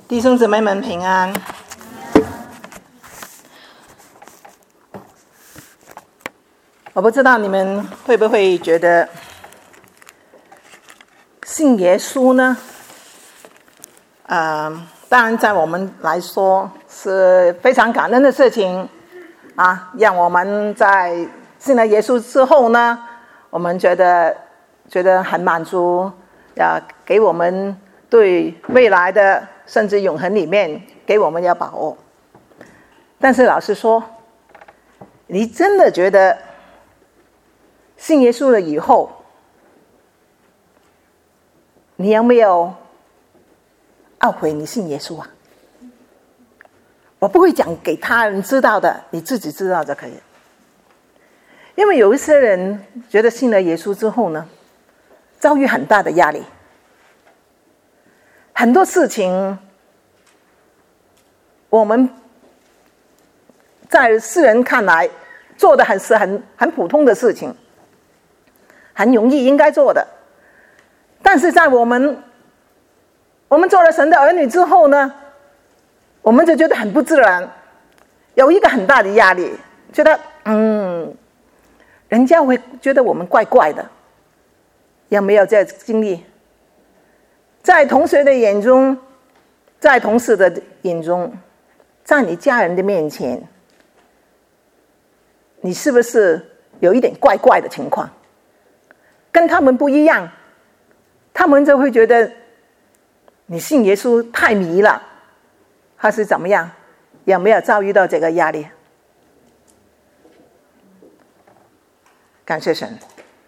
弟兄姊妹们平安。我不知道你们会不会觉得信耶稣呢，当然在我们来说是非常感恩的事情啊，让我们在信了耶稣之后呢，我们觉得很满足，给我们对未来的甚至永恒里面给我们要把握。但是老实说，你真的觉得信耶稣了以后，你有没有懊悔你信耶稣啊？我不会讲给他人知道的，你自己知道就可以。因为有一些人觉得信了耶稣之后呢，遭遇很大的压力，很多事情我们在世人看来做的很普通的事情，很容易应该做的，但是在我们做了神的儿女之后呢，我们就觉得很不自然，有一个很大的压力，觉得人家会觉得我们怪怪的。有没有这经历？在同学的眼中，在同事的眼中，在你家人的面前，你是不是有一点怪怪的情况？跟他们不一样，他们就会觉得你信耶稣太迷了，还是怎么样？有没有遭遇到这个压力？感谢神，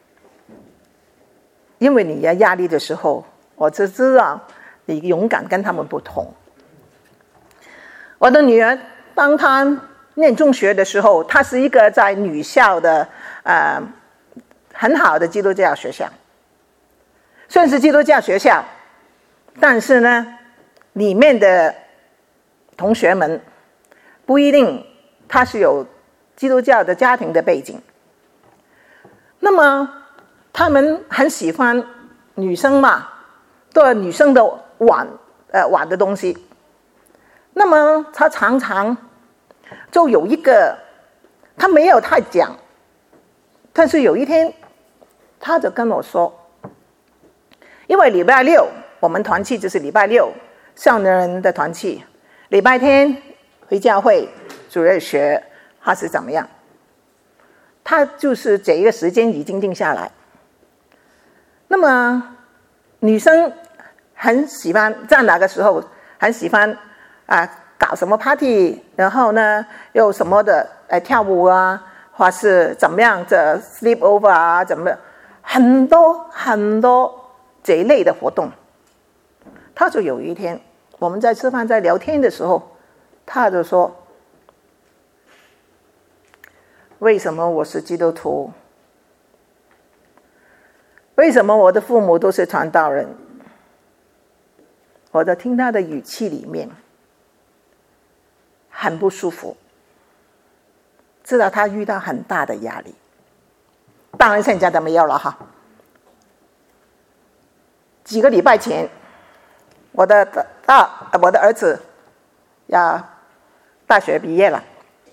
因为你有压力的时候，我就知道你勇敢跟他们不同。我的女儿当她念中学的时候，她是一个在女校的很好的基督教学校，虽然是基督教学校，但是呢，里面的同学们不一定他是有基督教的家庭的背景。那么他们很喜欢女生嘛，对女生的玩的东西。那么他常常就有一个，他没有太讲，但是有一天他就跟我说，因为礼拜六我们团契就是礼拜六少年人的团契，礼拜天回教会主日学还是怎么样，他就是这一个时间已经定下来。那么女生很喜欢在那个时候很喜欢搞什么 party， 然后呢又什么的跳舞啊，或是怎么样的 sleep over 啊，怎么样，很多这一类的活动。他就有一天我们在吃饭在聊天的时候，他就说，为什么我是基督徒？为什么我的父母都是传道人？我在听他的语气里面很不舒服，知道他遇到很大的压力。当然现在都没有了哈。几个礼拜前，我的儿子要大学毕业了，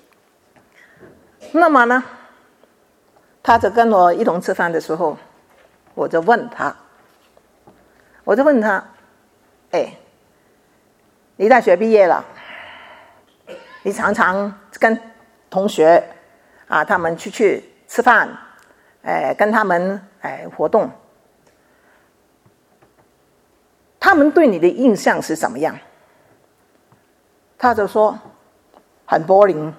那么呢，他就跟我一同吃饭的时候，我就问他，你大学毕业了，你常常跟同学他们去吃饭，跟他们活动，他们对你的印象是怎么样？他就说很 boring。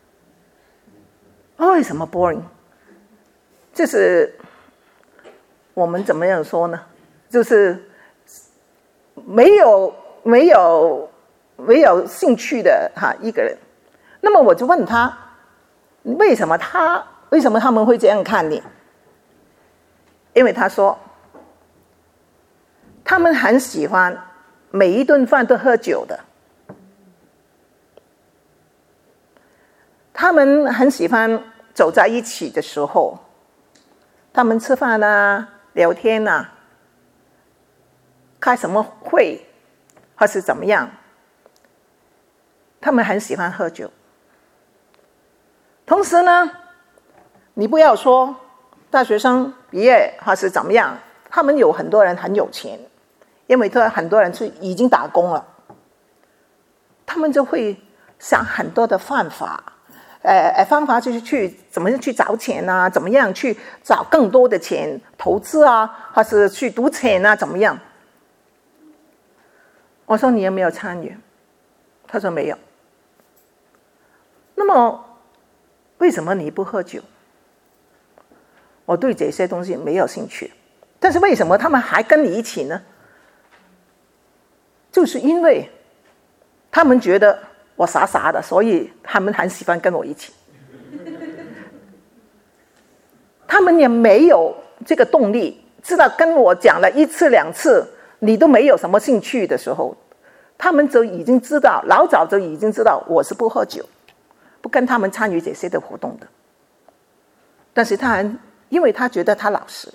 为什么 boring？ 就是我们怎么样说呢？就是没有兴趣的一个人。那么我就问他，为什么他们会这样看你？因为他说他们很喜欢每一顿饭都喝酒的，他们很喜欢走在一起的时候，他们吃饭聊天开什么会或是怎么样， 他们很喜欢喝酒。同时呢，你不要说大学生毕业还是怎么样，他们有很多人很有钱，因为很多人是已经打工了，他们就会想很多的方法，就是去怎么样去找钱啊，怎么样去找更多的钱投资啊，或是去赌钱啊，怎么样？我说你有没有参与？他说没有。那么为什么你不喝酒？我对这些东西没有兴趣，但是为什么他们还跟你一起呢？就是因为他们觉得我傻傻的，所以他们很喜欢跟我一起。他们也没有这个动力，知道跟我讲了一次两次你都没有什么兴趣的时候，他们就已经知道，老早就已经知道我是不喝酒，不跟他们参与这些的活动的。但是因为他觉得他老实。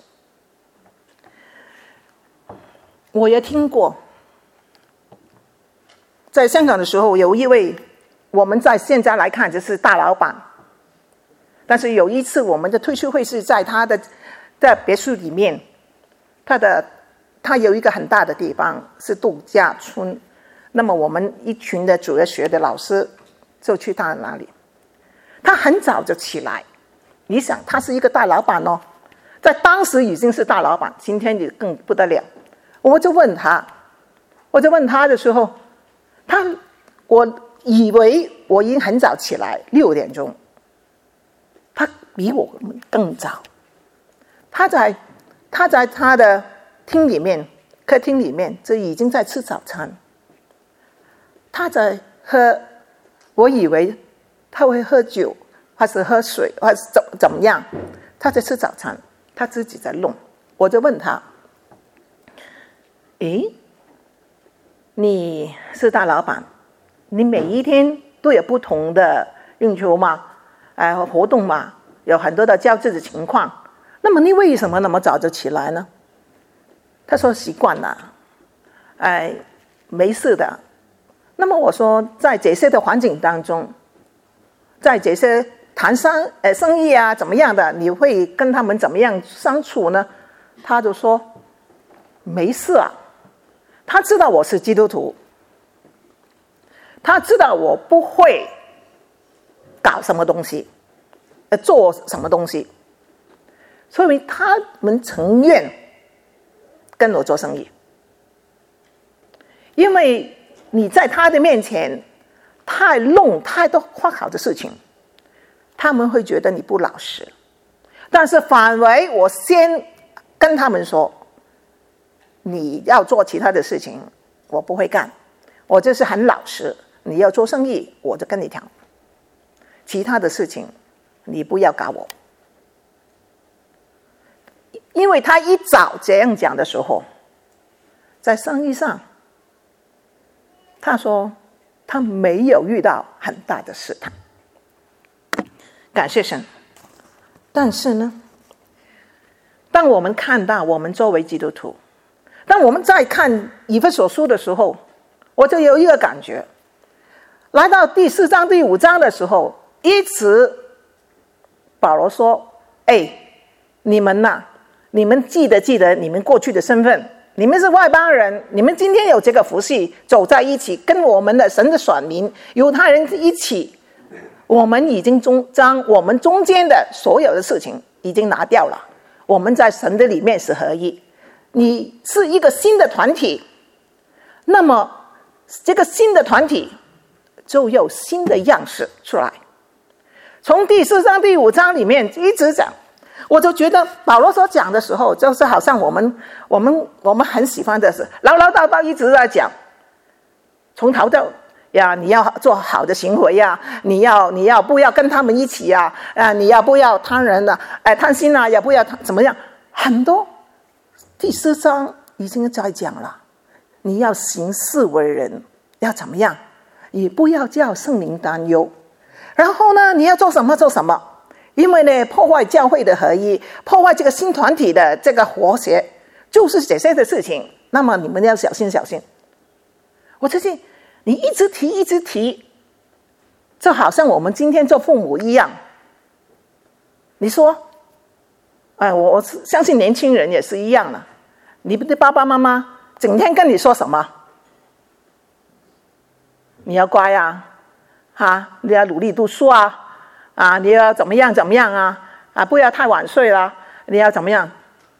我也听过，在香港的时候有一位，我们在现在来看就是大老板，但是有一次我们的退休会是在他的别墅里面，他有一个很大的地方是度假村，那么我们一群的主日学的老师就去他那里。他很早就起来，你想他是一个大老板哦，在当时已经是大老板，今天也更不得了。我就问他的时候，我以为我已经很早起来，6点钟，他比我更早。他在他的客厅里面就已经在吃早餐。他在喝，我以为他会喝酒，还是喝水，还是怎么样？他在吃早餐，他自己在弄。我就问他：“诶，你是大老板，你每一天都有不同的应酬嘛？活动嘛，有很多的交织的情况。那么你为什么那么早就起来呢？”他说：“习惯了，没事的。”那么我说，在这些的环境当中，在这些谈生意啊怎么样的，你会跟他们怎么样相处呢？他就说没事啊，他知道我是基督徒，他知道我不会搞什么东西，做什么东西，所以他们情愿跟我做生意。因为你在他的面前弄太多不好的事情，他们会觉得你不老实。但是反为我先跟他们说，你要做其他的事情我不会干，我就是很老实，你要做生意我就跟你讲，其他的事情你不要搞我。因为他一早这样讲的时候，在生意上他说他没有遇到很大的试探，感谢神。但是呢，当我们看到我们作为基督徒，当我们在看以弗所书的时候，我就有一个感觉，来到第4章第5章的时候，一直保罗说：“你们呐，你们记得你们过去的身份，你们是外邦人，你们今天有这个福气，走在一起，跟我们的神的选民犹太人一起，我们已经将我们中间的所有的事情已经拿掉了，我们在神的里面是合一。你是一个新的团体，那么这个新的团体就有新的样式出来。”从第4章第5章里面一直讲，我就觉得保罗所讲的时候，就是好像我们很喜欢的是唠唠叨叨一直在讲，从头到呀，你要做好的行为呀，你要不要跟他们一起呀？你要不要贪人的贪心啊？也不要怎么样？很多第4章已经在讲了，你要行事为人要怎么样？也不要叫圣灵担忧。然后呢，你要做什么做什么？因为呢，破坏教会的合一，破坏这个新团体的这个和谐，就是这些的事情。那么你们要小心小心。我最近你一直提， 就好像我们今天做父母一样。你说，我相信年轻人也是一样的。你的爸爸妈妈整天跟你说什么？你要乖啊，你要努力读书啊，你要怎么样怎么样啊，不要太晚睡啦，你要怎么样？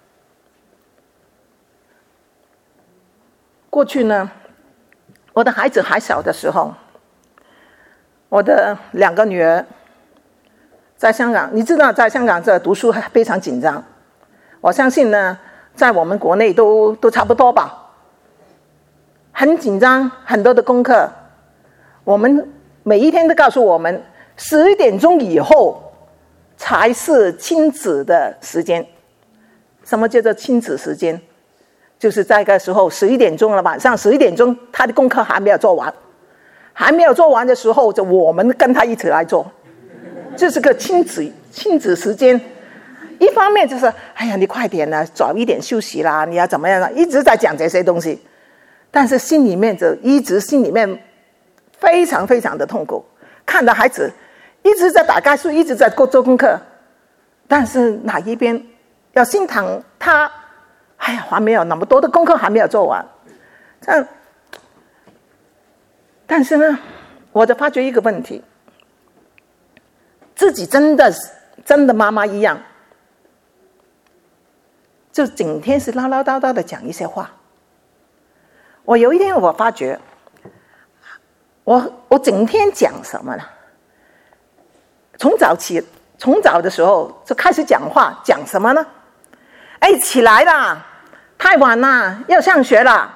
过去呢，我的孩子还小的时候，我的2个女儿在香港，你知道在香港这读书非常紧张，我相信呢在我们国内都差不多吧，很紧张，很多的功课。我们每一天都告诉我们11点钟以后才是亲子的时间。什么叫做亲子时间？就是在这个时候11点钟了，晚上11点钟他的功课还没有做完，还没有做完的时候就我们跟他一起来做，这是个亲子时间。一方面就是哎呀你快点啦，早一点休息啦，你要怎么样啦，一直在讲这些东西，但是心里面就一直心里面非常非常的痛苦，看到孩子一直在打概数，一直在做功课，但是哪一边要心疼他，哎呀还没有那么多的功课还没有做完，这样。但是呢我就发觉一个问题，自己真的妈妈一样，就整天是唠唠叨叨的讲一些话。我有一天我发觉我整天讲什么呢？从早的时候就开始讲话，讲什么呢？起来啦，太晚啦，要上学啦。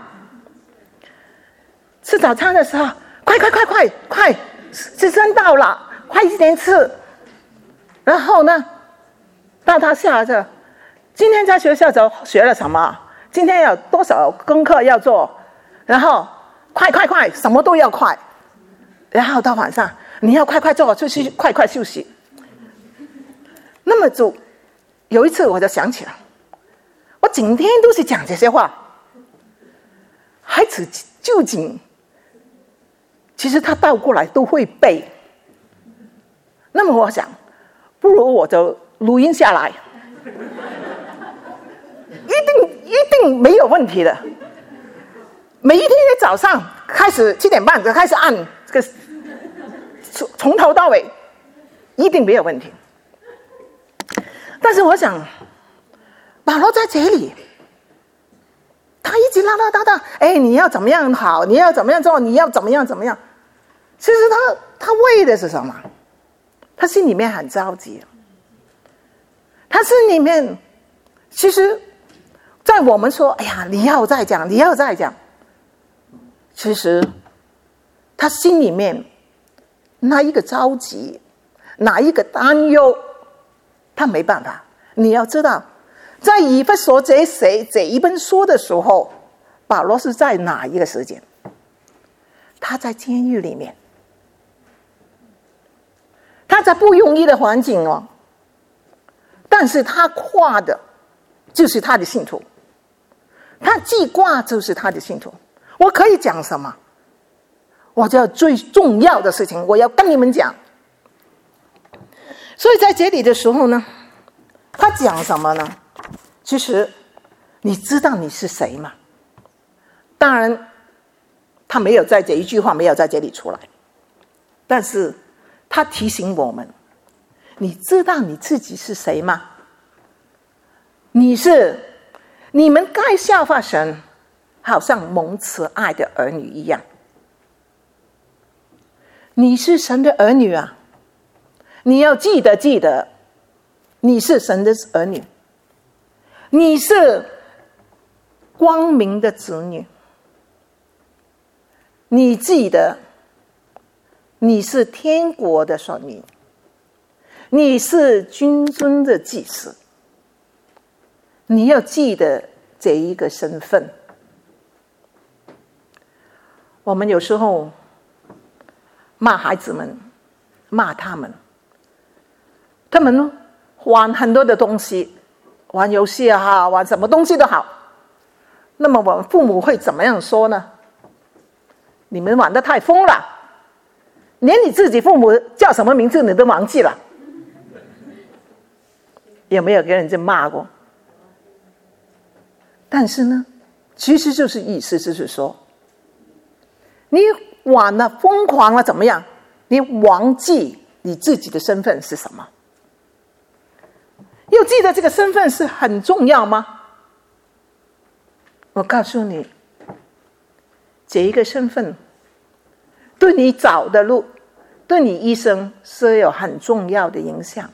吃早餐的时候，快，时间到了，快一点吃。然后呢，到他下着，今天在学校学了什么？今天有多少功课要做？然后快，什么都要快。然后到晚上，你要快做，就是快休息。那么就有一次我就想起来，我整天都是讲这些话，孩子究竟其实他倒过来都会背。那么我想，不如我就录音下来，一定没有问题的。每一天的早上开始7点半就开始按这个，从头到尾一定没有问题。但是我想保罗在这里他一直唠唠叨叨，你要怎么样好，你要怎么样做，你要怎么样其实他为的是什么？他心里面很着急，他心里面其实在我们说你要再讲，其实他心里面那一个着急，哪一个担忧，他没办法。你要知道，在以弗所这一本书的时候，保罗是在哪一个时间？他在监狱里面，他在不容易的环境但是他跨的就是他的信徒，他记挂就是他的信徒。我可以讲什么？我就最重要的事情我要跟你们讲。所以在这里的时候呢，他讲什么呢？其实你知道你是谁吗？当然他没有在这一句话没有在这里出来，但是他提醒我们，你知道你自己是谁吗？你们该效法神，好像蒙慈爱的儿女一样。你是神的儿女啊，你要记得你是神的儿女，你是光明的子女，你记得你是天国的son民，你是君尊的祭司，你要记得这一个身份。我们有时候骂孩子们，骂他们玩很多的东西，玩游戏也好，玩什么东西都好，那么我们父母会怎么样说呢？你们玩得太疯了， 连你自己父母叫什么名字你都忘记了。有没有给人家骂过？但是呢，其实就是意思就是说，你玩了疯狂了怎么样？你忘记你自己的身份是什么？要记得这个身份是很重要吗？我告诉你，这一个身份对你走的路，对你一生是有很重要的影响。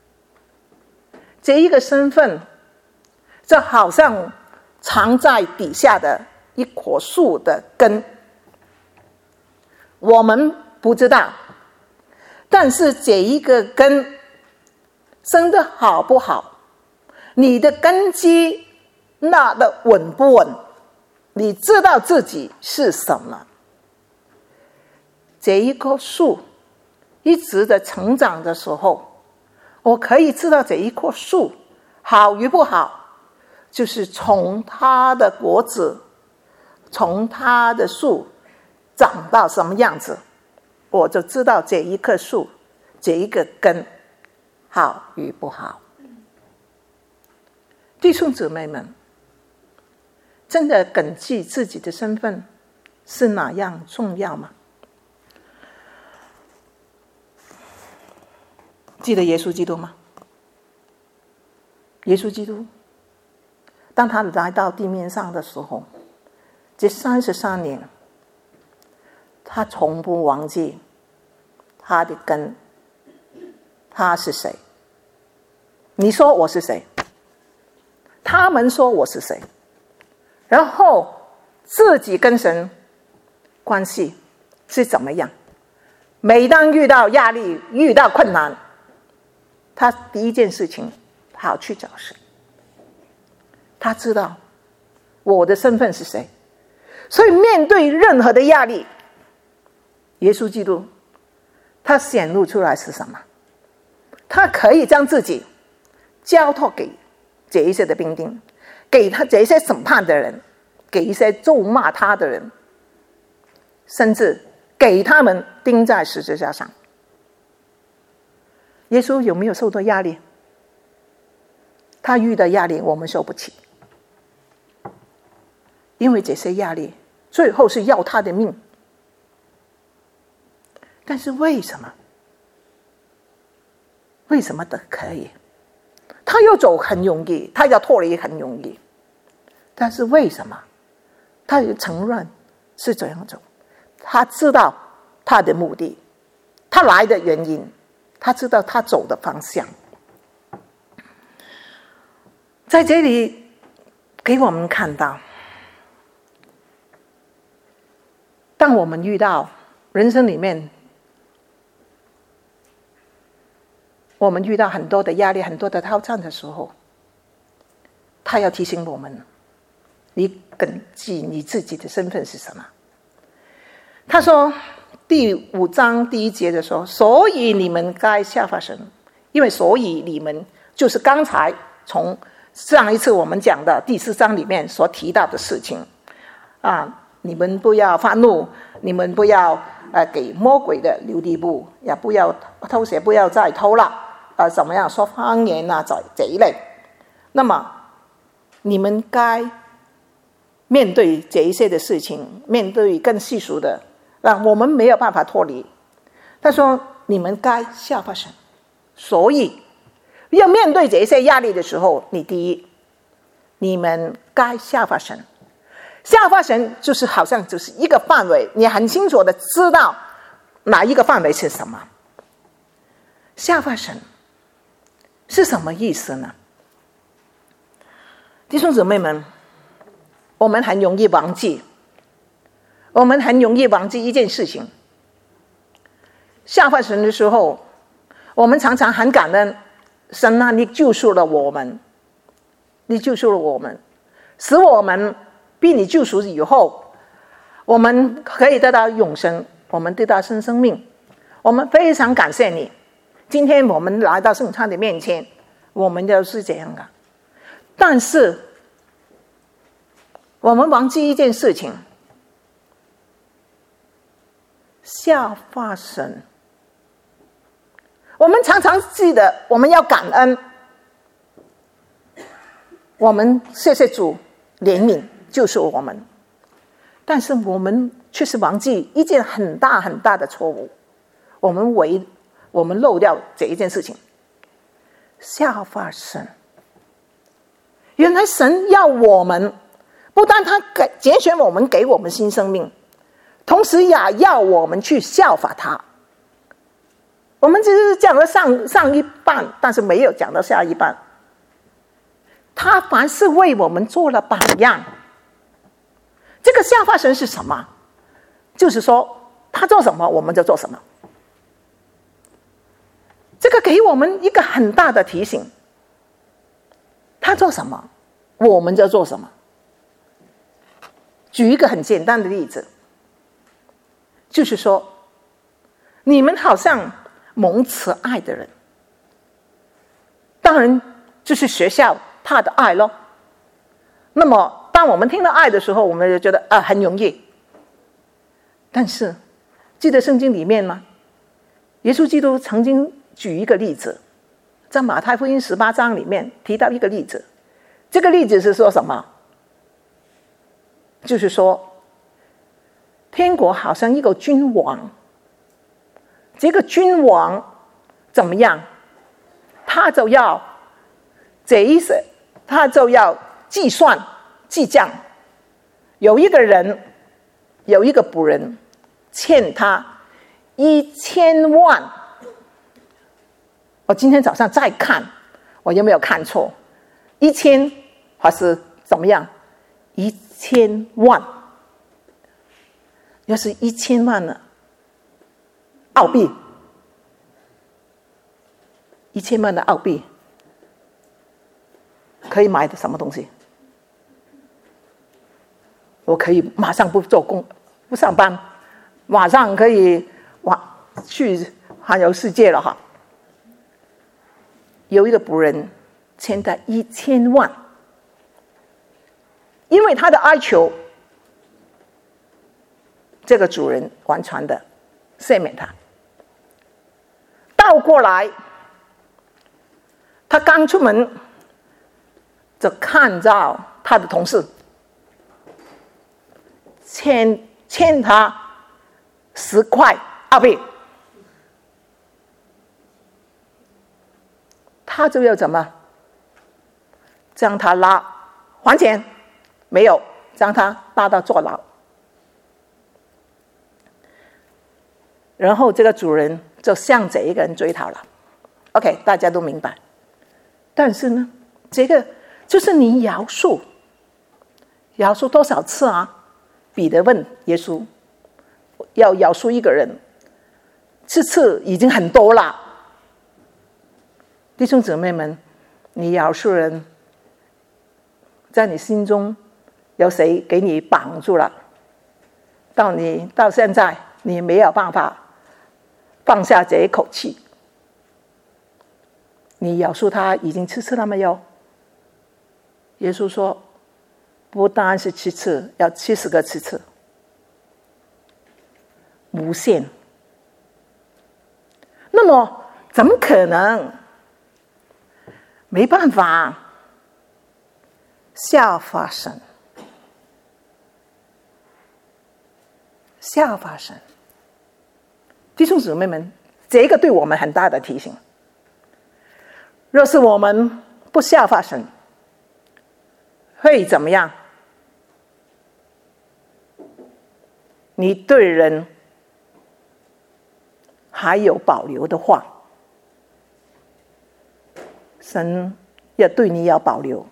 这一个身份就好像藏在底下的一棵树的根，我们不知道，但是这一个根生得好不好，你的根基那的稳不稳，你知道自己是什么。这一棵树一直的成长的时候，我可以知道这一棵树好与不好，就是从它的果子，从它的树长到什么样子，我就知道这一棵树，这一个根好与不好。弟兄姊妹们，真的谨记自己的身份是哪样重要吗？记得耶稣基督吗？耶稣基督当他来到地面上的时候，这33年他从不忘记他的根，他是谁？你说我是谁？他们说我是谁？然后自己跟神关系是怎么样？每当遇到压力，遇到困难，他第一件事情跑去找神。他知道我的身份是谁，所以面对任何的压力，耶稣基督他显露出来是什么？他可以将自己交托给这一些的兵丁，给他这一些审判的人，给一些咒骂他的人，甚至给他们钉在十字架上。耶稣有没有受到压力？他遇到压力我们受不起，因为这些压力最后是要他的命。但是为什么的可以？他要走很容易，他要脱离很容易，但是为什么他承认是这样走？他知道他的目的，他来的原因，他知道他走的方向。在这里给我们看到，当我们遇到人生里面我们遇到很多的压力，很多的挑战的时候，他要提醒我们，你谨记你自己的身份是什么。他说第5章第1节的时候，所以你们该效法神，因为所以你们就是刚才从上一次我们讲的第4章里面所提到的事情啊，你们不要发怒，你们不要给魔鬼的留地步，也不要偷窃，不要再偷了，怎么样说方言啊，这一类。那么你们该面对这一些的事情，面对更细数的，让我们没有办法脱离。他说你们该效法神，所以要面对这些压力的时候，你第一，你们该效法神。效法神就是好像就是一个范围，你很清楚的知道哪一个范围是什么。效法神是什么意思呢？弟兄姊妹们，我们很容易忘记一件事情。效法神的时候，我们常常很感恩神啊，你救赎了我们，使我们被你救赎以后，我们可以得到永生，我们得到新生命，我们非常感谢你。今天我们来到圣餐的面前，我们就是这样的。但是我们忘记一件事情， 效法神。我们常常记得我们要感恩，我们谢谢主怜悯救赎我们，但是我们却是忘记一件很大很大的错误，我们漏掉这一件事情，效法神。原来神要我们，不但他拣选我们给我们新生命，同时也要我们去效法他。我们只是讲了上一半，但是没有讲到下一半。他凡是为我们做了榜样。这个效法神是什么？就是说他做什么我们就做什么。这个给我们一个很大的提醒，他做什么我们就做什么。举一个很简单的例子，就是说你们好像蒙慈爱的人，当然就是学校他的爱咯。那么当我们听到爱的时候，我们就觉得很容易。但是记得圣经里面吗？耶稣基督曾经举一个例子，在马太福音18章里面提到一个例子。这个例子是说什么？就是说天国好像一个君王，这个君王怎么样？他就要计算记账。有一个仆人欠他1000万。我今天早上再看，我有没有看错？1000还是怎么样？1000万。要是1000万呢？澳币，1000万的澳币可以买的什么东西？我可以马上不做工不上班，马上可以去环游世界了哈。有一个仆人欠他1000万，因为他的哀求，这个主人完全的赦免他。倒过来，他刚出门就看到他的同事欠他10块澳币，他就要怎么将他拉还钱？没有，将他拉到坐牢。然后这个主人就向这一个人追讨了。 OK， 大家都明白。但是呢，这个就是你饶恕多少次啊？彼得问耶稣，要饶恕一个人4次已经很多了。弟兄姊妹们，你饶恕人，在你心中有谁给你绑住了？到现在你没有办法放下这一口气。你饶恕他已经7次了没有？耶稣说不单是7次，要70个7次，无限。那么怎么可能没办法效法神？效法神，弟兄姊妹们，这个对我们很大的提醒。若是我们不效法神，会怎么样？你对人还有保留的话，神也对你要保留，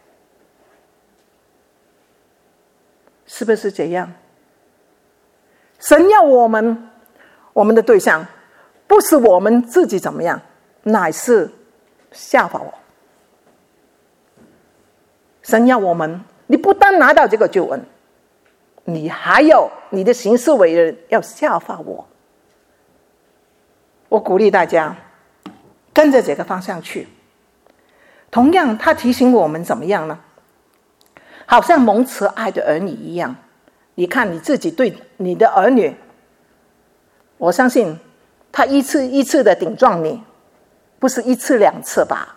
是不是这样？神要我们的对象不是我们自己怎么样，乃是效法我。神要我们，你不但拿到这个救恩，你还有你的行事为人要效法我。我鼓励大家跟着这个方向去。同样他提醒我们怎么样呢？好像蒙慈爱的儿女一样，你看你自己对你的儿女我相信他一次一次的顶撞你，不是一次两次吧？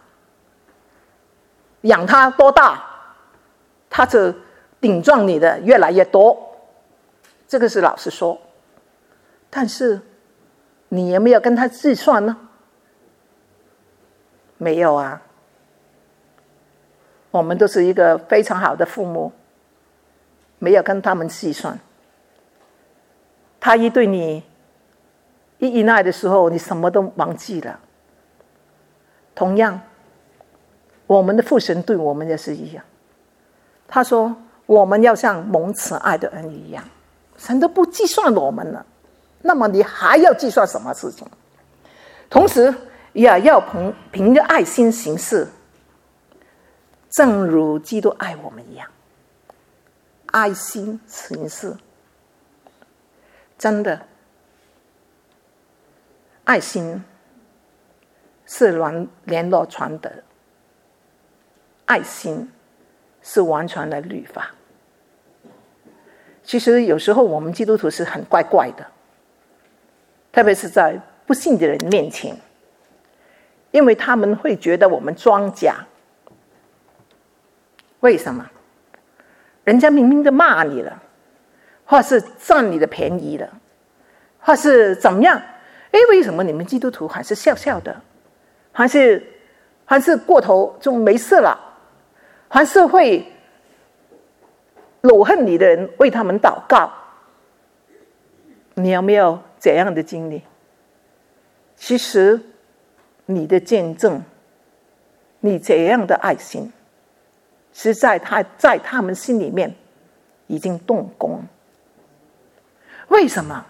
养他多大，他就顶撞你的越来越多，这个是老实说。但是你有没有跟他计算呢？没有啊。我们都是一个非常好的父母，没有跟他们计算。他一对你一依赖的时候，你什么都忘记了。同样，我们的父神对我们也是一样。他说我们要像蒙慈爱的恩一样，神都不计算我们了，那么你还要计算什么事情？同时也要凭着爱心行事，正如基督爱我们一样。爱心行事，真的，爱心是联络传德，爱心是完全的律法。其实有时候我们基督徒是很怪怪的，特别是在不信的人面前，因为他们会觉得我们装假。为什么？人家明明的骂你了，或是占你的便宜了，或是怎么样？为什么你们基督徒还是笑笑的，还是过头就没事了，还是会辱恨你的人为他们祷告？你有没有这样的经历？其实你的见证，你这样的爱心，是在他们心里面已经动工。为什么？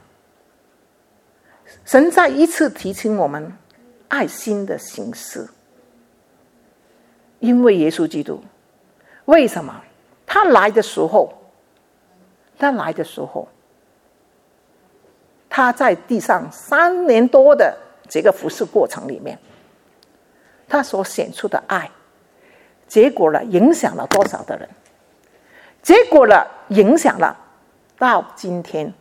神再一次提醒我们爱心的形式，因为耶稣基督，为什么他来的时候，他在地上3年多的这个服事过程里面，他所显出的爱，结果了影响了多少的人？结果了影响了到今天，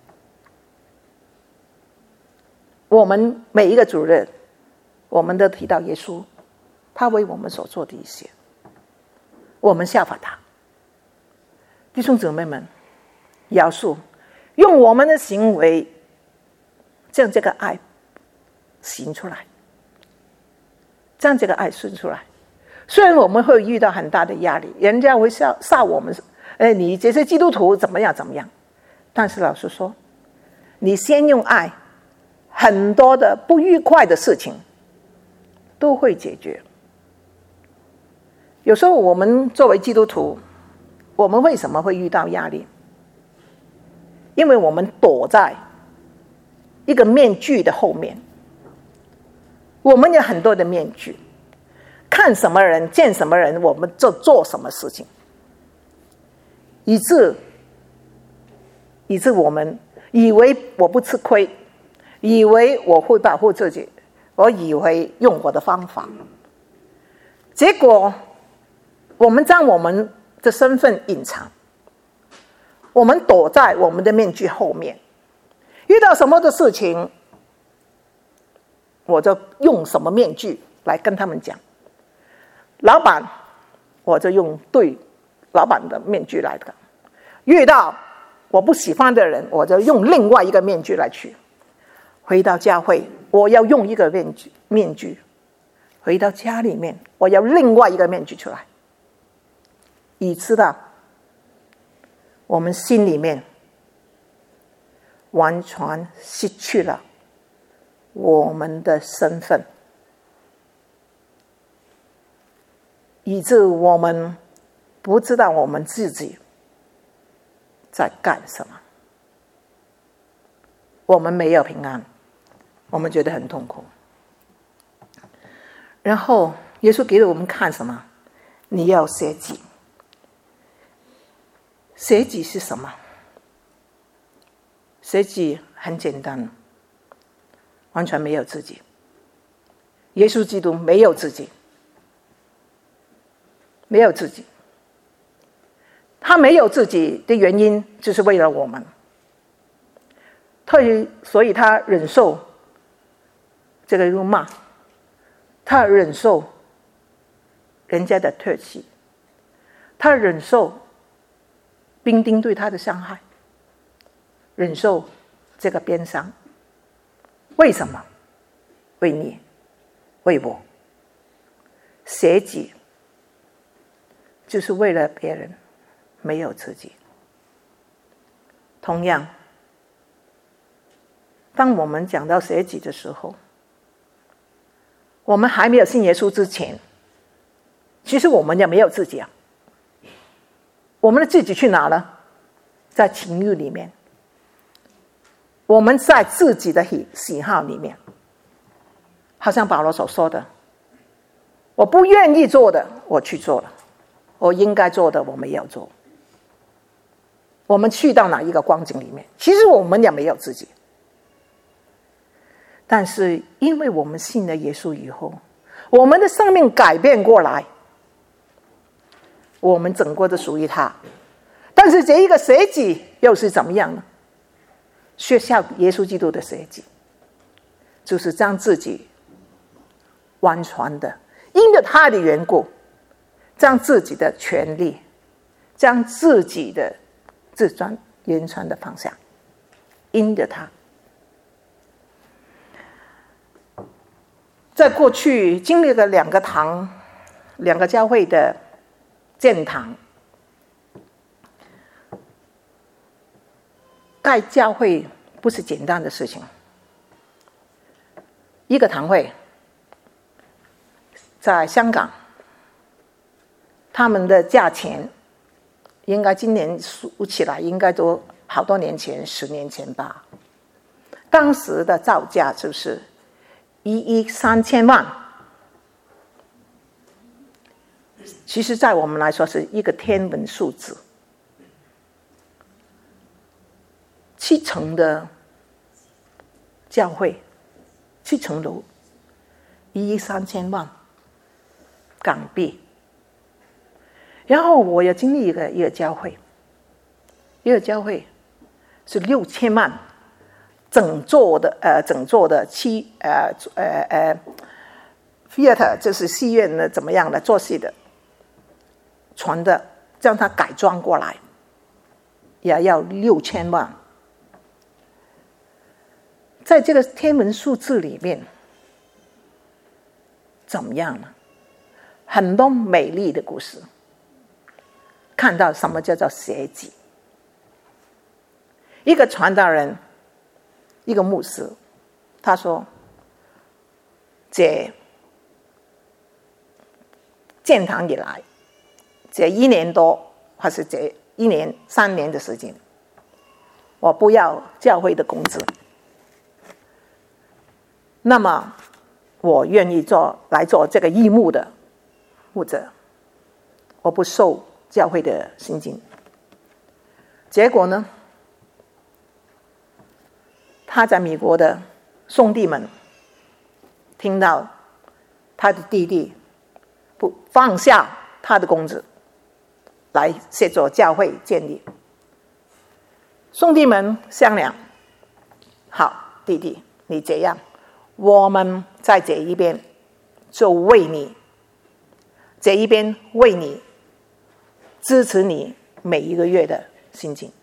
我们每一个主日，我们都提到耶稣，他为我们所做的一些，我们效法他。弟兄姊妹们，要素用我们的行为将这个爱行出来，将这个爱生出来。虽然我们会遇到很大的压力，人家会笑我们，你这些基督徒怎么样，但是老实说，你先用爱，很多的不愉快的事情都会解决。有时候我们作为基督徒，我们为什么会遇到压力？因为我们躲在一个面具的后面。我们有很多的面具，看什么人见什么人，我们就做什么事情，以致我们以为我不吃亏，以为我会保护自己，我以为用我的方法，结果我们将我们的身份隐藏，我们躲在我们的面具后面，遇到什么的事情，我就用什么面具来跟他们讲。老板，我就用对老板的面具来的；遇到我不喜欢的人，我就用另外一个面具来去。回到教会，我要用一个面具；回到家里面，我要另外一个面具出来，以致到我们心里面完全失去了我们的身份，以致我们不知道我们自己在干什么。我们没有平安，我们觉得很痛苦。然后耶稣给了我们看什么？你要舍己。舍己是什么？舍己很简单，完全没有自己。耶稣基督没有自己，没有自己。他没有自己的原因，就是为了我们。 所以他忍受这个辱骂，他忍受人家的唾弃，他忍受兵丁对他的伤害，忍受这个鞭伤。为什么？为你，为我。舍己就是为了别人，没有自己。同样，当我们讲到舍己的时候，我们还没有信耶稣之前，其实我们也没有自己啊。我们的自己去哪了？在情欲里面，我们在自己的喜好里面，好像保罗所说的，我不愿意做的我去做了，我应该做的我没有做。我们去到哪一个光景里面，其实我们也没有自己。但是因为我们信了耶稣以后，我们的生命改变过来，我们整个都属于他。但是这一个舍己又是怎么样呢？学效耶稣基督的舍己，就是将自己完全的因着他的缘故，将自己的权利，将自己的自尊完全的放下，因着他。在过去经历了两个教会的建堂，盖教会不是简单的事情。一个堂会在香港，他们的价钱应该今年数起来应该都好多年前，10年前吧。当时的造价就是1亿3000万，其实在我们来说是一个天文数字。7层的教会，7层楼，1亿3000万港币。然后我也经历一个教会，一个教会是6000万，整座的theater 就是戏院的怎么样的做戏的，全的将它改装过来，也要6000万。在这个天文数字里面，怎么样呢？很多美丽的故事，看到什么叫做舍己。一个传道人，一个牧师，他说：“这建堂以来，这1年多，或是这1年3年的时间，我不要教会的工资。那么，我愿意来做这个义牧的牧者，我不收教会的薪金。”结果呢，他在美国的兄弟们听到他的弟弟不放下他的工资来协助教会建立，兄弟们商量，好，弟弟，你这样，我们在这一边就为你，这一边为你支持你每一个月的薪金。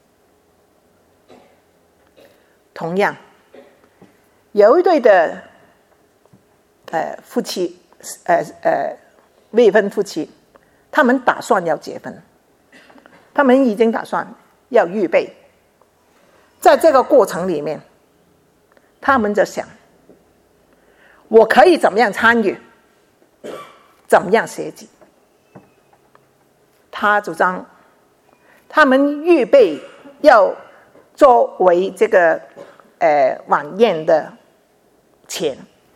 同样，有一对的夫妻，未婚夫妻，他们打算要结婚，他们已经打算要预备。在这个过程里面，他们就想，我可以怎么样参与，怎么样舍己。他主张，他们预备要作为这个晚宴的钱，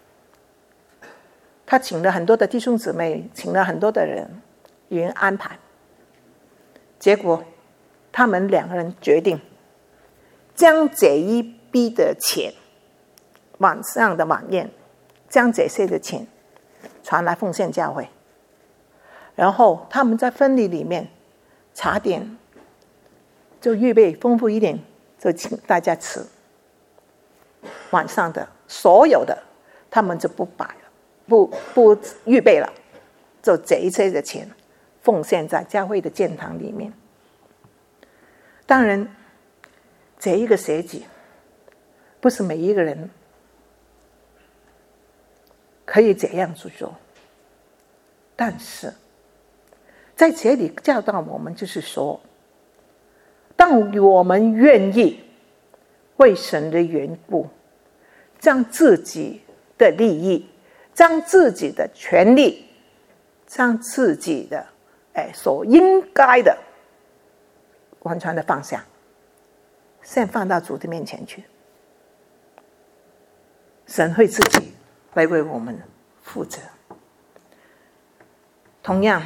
他请了很多的弟兄姊妹，请了很多的人安排。结果他们2个人决定将这一笔的钱，晚上的晚宴，将这些的钱传来奉献教会。然后他们在婚礼里面茶点就预备丰富一点，就请大家吃。 晚上的所有的，他们就不摆了，不预备了，就这一切的钱奉献在教会的建堂里面。当然，这一个学习不是每一个人可以这样去做，但是在这里教导我们，就是说，当我们愿意为神的缘故，将自己的利益，将自己的权利，将自己的所应该的完全的放下，先放到主的面前去，神会自己来为我们负责。同样，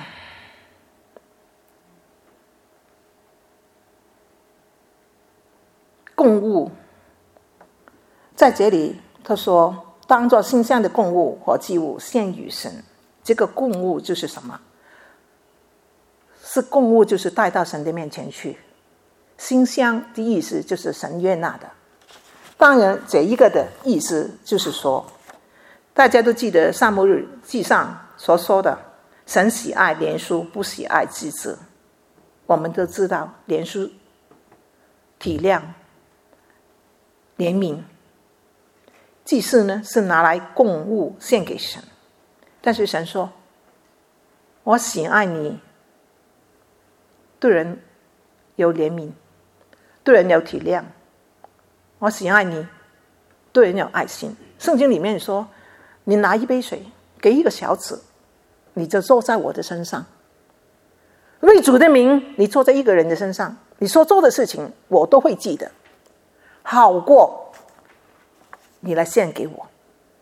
供物在这里他说，当作馨香的供物和祭物献与神。这个供物就是什么？是供物，就是带到神的面前去。馨香的意思就是神悦纳的。当然这一个的意思就是说，大家都记得撒母耳记上所说的，神喜爱怜恤，不喜爱祭祀。我们都知道怜恤、体谅、怜悯，祭祀呢是拿来供物献给神。但是神说，我喜爱你对人有怜悯，对人有体谅，我喜爱你对人有爱心。圣经里面说，你拿一杯水给一个小子，你就坐在我的身上，为主的名你坐在一个人的身上，你所做的事情我都会记得，好过你来献给我。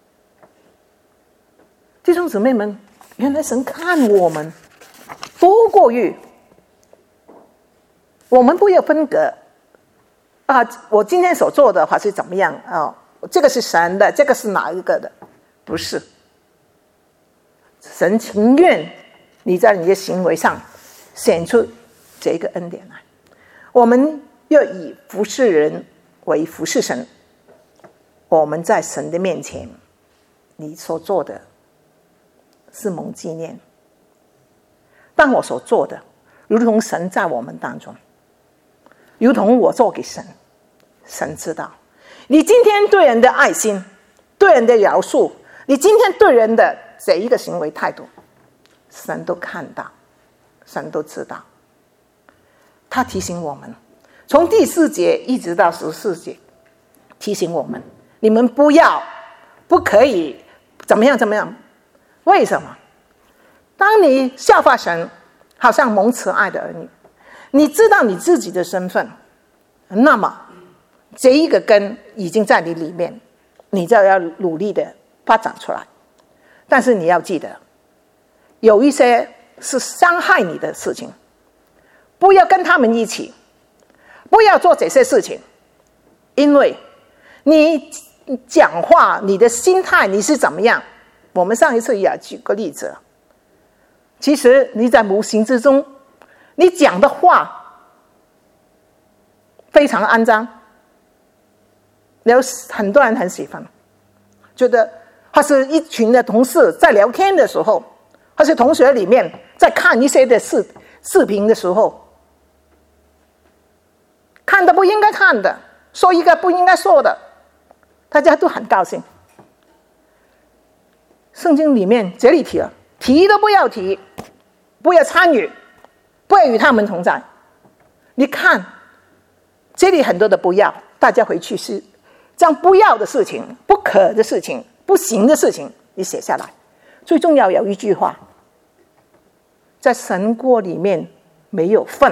弟兄姊妹们，原来神看我们多过于我们，不要分隔啊！我今天所做的话是怎么样啊？这个是神的，这个是哪一个的？不是，神情愿你在你的行为上显出这个恩典来。我们要以服侍人为服侍神。我们在神的面前，你所做的是蒙纪念。当我所做的如同神在我们当中，如同我做给神，神知道你今天对人的爱心，对人的饶恕，你今天对人的这一个行为态度，神都看到，神都知道。他提醒我们，从第4节一直到14节，提醒我们，你们不可以怎么样怎么样。为什么？当你效法神，好像蒙慈爱的儿女，你知道你自己的身份，那么这一个根已经在你里面，你就要努力的发展出来。但是你要记得，有一些是伤害你的事情，不要跟他们一起，不要做这些事情，因为你讲话，你的心态你是怎么样。我们上一次也举个例子，其实你在无形之中，你讲的话非常肮脏，有很多人很喜欢，觉得或是一群的同事在聊天的时候，或是同学里面在看一些的视频的时候，看的不应该看的，说一个不应该说的，大家都很高兴。圣经里面这里提了，提都不要提，不要参与，不要与他们同在。你看这里很多的不要，大家回去是将不要的事情、不可的事情、不行的事情你写下来。最重要有一句话，在神国里面没有份，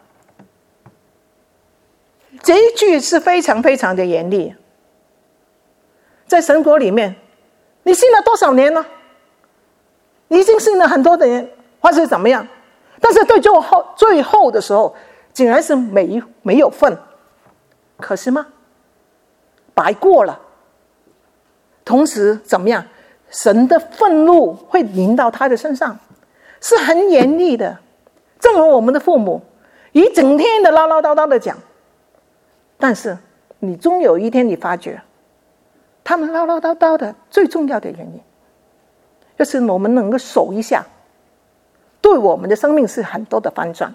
这一句是非常非常的严厉。在神国里面，你信了多少年了？你已经信了很多的年，或是怎么样？但是对最后的时候，竟然是没有份，可是吗？白过了。同时怎么样？神的愤怒会临到他的身上，是很严厉的。正如我们的父母，一整天的唠唠叨叨的讲，但是你终有一天你发觉， 他们唠唠叨叨的最重要的原因，就是我们能够守一下，对我们的生命是很多的翻转。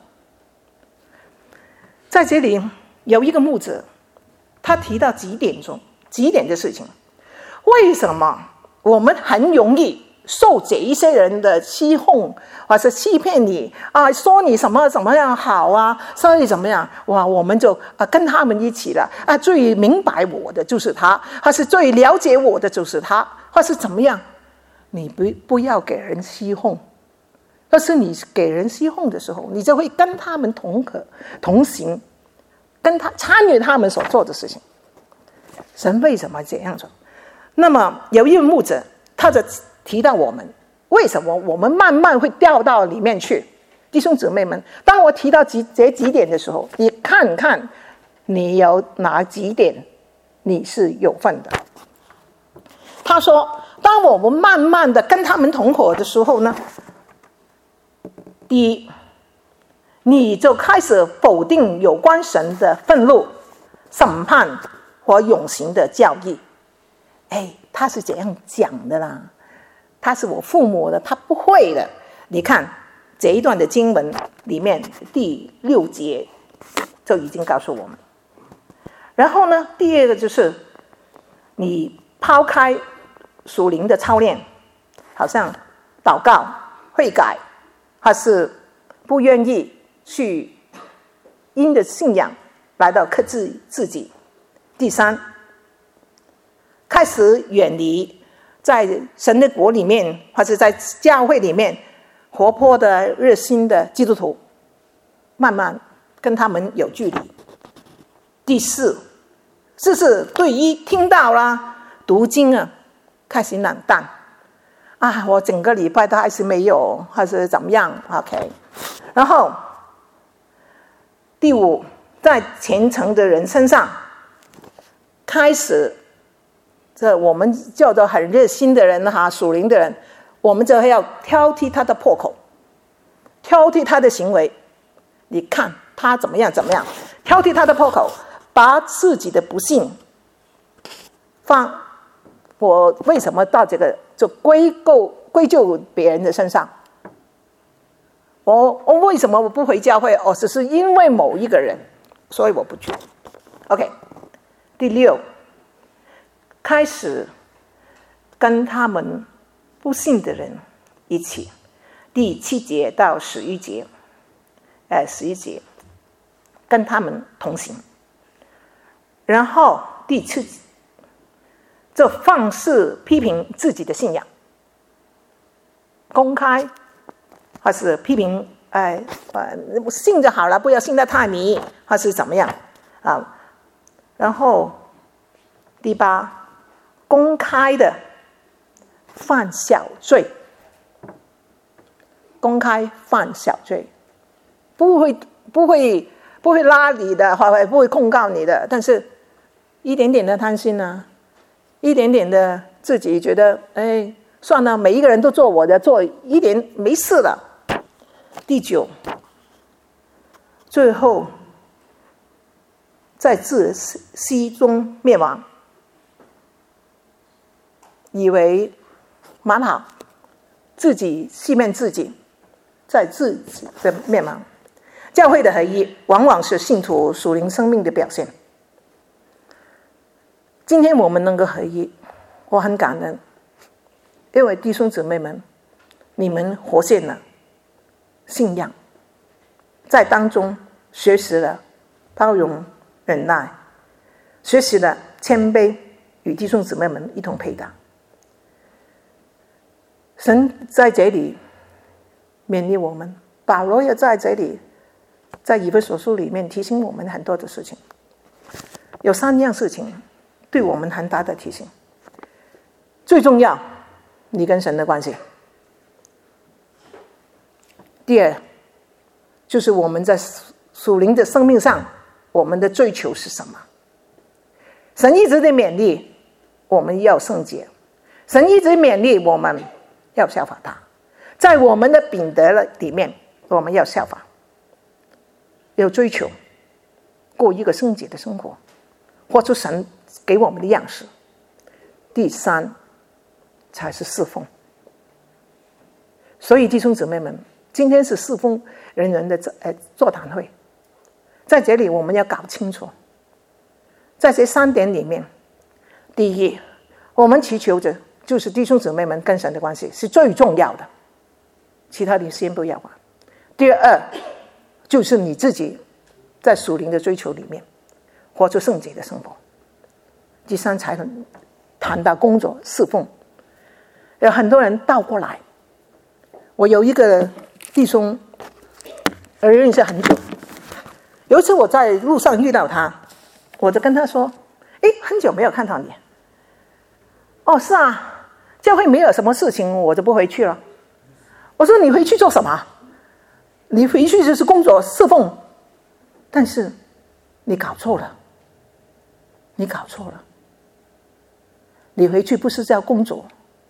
在这里有一个牧者，他提到几点的事情。为什么我们很容易受这一些人的欺哄，或是欺骗你啊，说你什么怎么样好啊，说你怎么样，哇，我们就跟他们一起了啊，最明白我的就是他，或是最了解我的就是他，或是怎么样。你不要给人欺哄，但是你给人欺哄的时候，你就会跟他们同行，跟他参与他们所做的事情。神为什么这样做？那么有一位牧者，他就提到我们为什么我们慢慢会掉到里面去。弟兄姊妹们，当我提到这几点的时候，你看看你有哪几点你是有份的。他说当我们慢慢的跟他们同伙的时候呢，第一，你就开始否定有关神的愤怒、审判和永刑的教义。他是怎样讲的啦？他是我父母的，他不会的。你看这一段的经文里面第6节就已经告诉我们。然后呢，第二个就是你抛开属灵的操练，好像祷告、悔改，还是不愿意去因着信仰来到克制自己。第三，开始远离在神的国里面，或者在教会里面活泼的热心的基督徒，慢慢跟他们有距离。第四，是对于听到啦、读经啊，开始冷淡啊，我整个礼拜都还是没有，还是怎么样 ？OK。然后第五，在虔诚的人身上开始。这我们叫做很热心的人哈，属灵的人，我们就要挑剔他的破口，挑剔他的行为。你看他怎么样，挑剔他的破口，把自己的不幸我为什么到这个就归咎别人的身上？我为什么我不回教会？只是因为某一个人，所以我不去。OK， 第六。开始跟他们不信的人一起，第7节到11节，11节跟他们同行。然后第7节就放肆批评自己的信仰，公开还是批评信就好了，不要信得太迷，还是怎么样啊？然后第8。公开的犯小罪，公开犯小罪，不会拉你的，不会控告你的，但是一点点的贪心啊，一点点的自己觉得算了，每一个人都做我的，做一点没事了。第9，最后在自欺中灭亡。以为蛮好，自己欺骗自己，在自己的灭亡。教会的合一往往是信徒属灵生命的表现。今天我们能够合一，我很感恩，因为弟兄姊妹们，你们活现了信仰，在当中学习了包容忍耐，学习了谦卑，与弟兄姊妹们一同配搭。神在这里勉励我们，保罗也在这里，在以弗所书里面提醒我们很多的事情。有3样事情对我们很大的提醒。最重要，你跟神的关系。第二，就是我们在属灵的生命上，我们的追求是什么？神一直在勉励我们要圣洁，神一直勉励我们要效法他，在我们的品德里面，我们要效法，要追求过一个圣洁的生活，活出神给我们的样式。 第三才是侍奉。所以弟兄姊妹们，今天是侍奉人的座谈会，在这里我们要搞清楚，在这3点里面，第一，我们祈求的就是弟兄姊妹们跟神的关系是最重要的，其他的先不要管。第二，就是你自己在属灵的追求里面活出圣洁的生活。第三，才能谈到工作侍奉。有很多人倒过来，我有一个弟兄认识很久，有一次我在路上遇到他，我就跟他说，很久没有看到你。哦，是啊，教会没有什么事情，我就不回去了。我说，你回去做什么？你回去就是工作侍奉。但是你搞错了，你搞错了。你回去不是叫工作，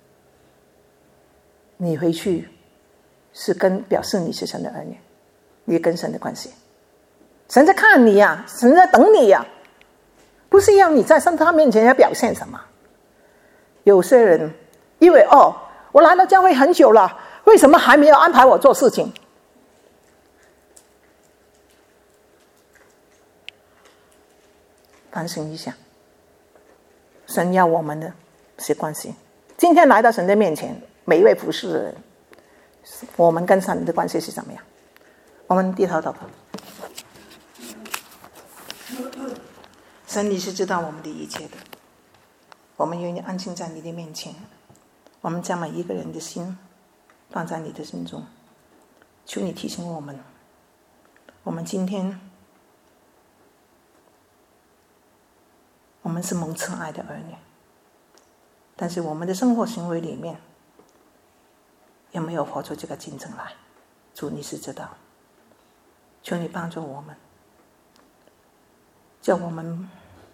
你回去是表示你是神的儿女，你跟神的关系。神在看你呀，神在等你呀，不是要你在他面前要表现什么。有些人因为我来到教会很久了，为什么还没有安排我做事情？反省一下，神要我们的是关系。今天来到神的面前，每一位服侍的人，我们跟神的关系是怎么样？我们低头祷告。神，你是知道我们的一切的，我们愿意安静在你的面前，我们将每一个人的心放在你的心中，求你提醒我们，我们今天我们是蒙慈爱的儿女，但是我们的生活行为里面有没有活出这个见证来？主，你是知道，求你帮助我们，叫我们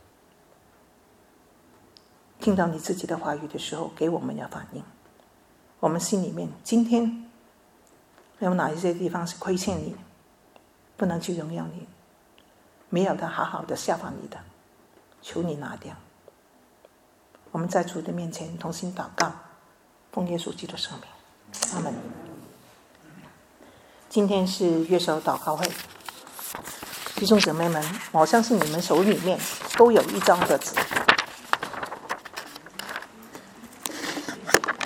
听到你自己的话语的时候，给我们要反应。我们心里面今天有哪一些地方是亏欠你，不能去荣耀你，没有的好好的效法你的，求你拿掉。我们在主的面前同心祷告，奉耶稣基督的圣名，阿们。今天是月首祷告会，弟兄姊妹们，我相信你们手里面都有一张的纸，